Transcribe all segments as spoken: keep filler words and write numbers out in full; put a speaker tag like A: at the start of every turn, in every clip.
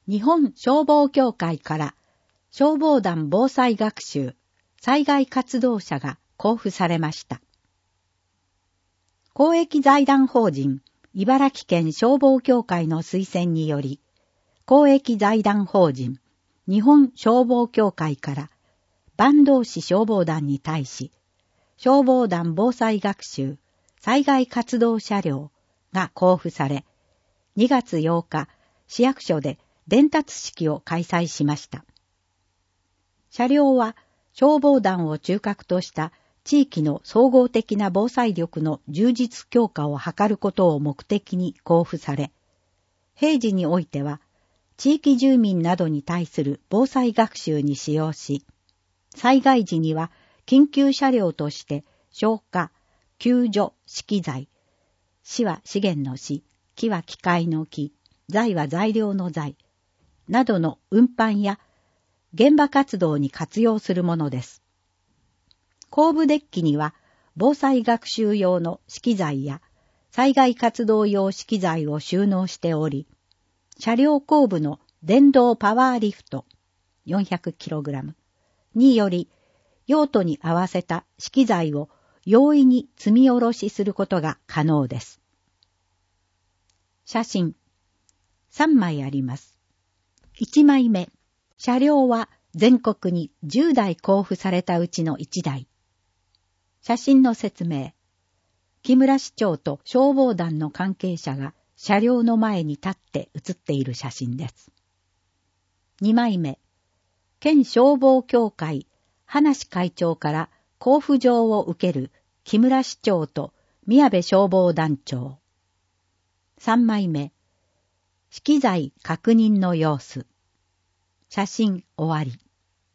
A: 日本消防協会から消防団防災学習災害活動者が交付されました。公益財団法人茨城県消防協会の推薦により、公益財団法人日本消防協会から坂東市消防団に対し、消防団防災学習災害活動車両が交付され、にがつようか市役所で伝達式を開催しました。車両は消防団を中核とした地域の総合的な防災力の充実強化を図ることを目的に交付され、平時においては地域住民などに対する防災学習に使用し、災害時には緊急車両として消火、救助、資機材、死は資源の死、機は機械の機、材は材料の材などの運搬や現場活動に活用するものです。後部デッキには防災学習用の資機材や災害活動用資機材を収納しており、車両後部の電動パワーリフト よんひゃくキログラム により用途に合わせた資機材を容易に積み下ろしすることが可能です。写真さんまいあります。いちまいめ、車両は全国にじゅうだい交付されたうちのいちだい。写真の説明。木村市長と消防団の関係者が車両の前に立って写っている写真です。にまいめ、県消防協会話会長から交付状を受ける木村市長と宮部消防団長。さんまいめ、資機材確認の様子。写真終わり。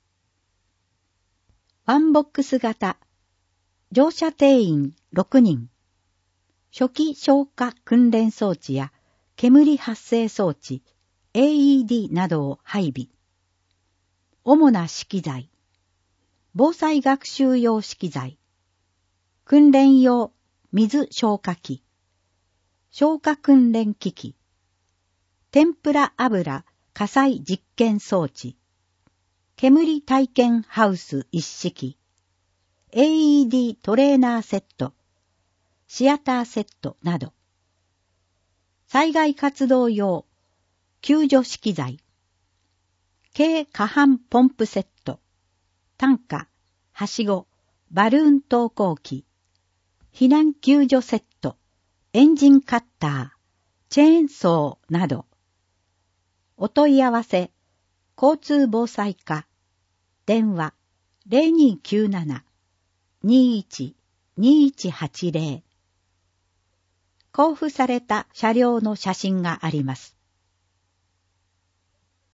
A: ワンボックス型、乗車定員ろくにん。初期消火訓練装置や煙発生装置、エーイーディー などを配備。主な資機材。防災学習用資機材。訓練用水消火器。消火訓練機器。天ぷら油火災実験装置。煙体験ハウス一式。エーイーディー トレーナーセット。シアターセットなど。災害活動用救助資機材。軽可搬ポンプセット。担架、はしご、バルーン投光器。避難救助セット。エンジンカッター、チェーンソーなど。お問い合わせ、交通防災課、電話 ゼロにきゅうなな にいち にいちはちゼロ。交付された車両の写真があります。